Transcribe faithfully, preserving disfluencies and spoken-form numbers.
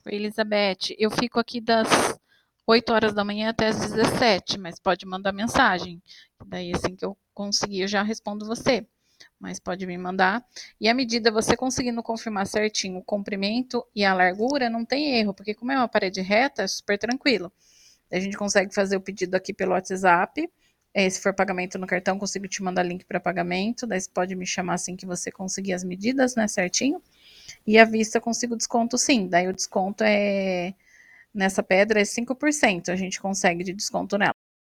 Oi, Elizabeth, eu fico aqui das oito horas da manhã até as dezessete, mas pode mandar mensagem. Daí, assim que eu conseguir, eu já respondo você. Mas pode me mandar. E à medida você conseguindo confirmar certinho o comprimento e a largura, não tem erro, porque como é uma parede reta, é super tranquilo. A gente consegue fazer o pedido aqui pelo WhatsApp. Eh, se for pagamento no cartão, consigo te mandar link para pagamento. Daí você pode me chamar assim que você conseguir as medidas, né, certinho. E à vista eu consigo desconto sim. Daí o desconto é nessa pedra é cinco por cento, a gente consegue de desconto nela.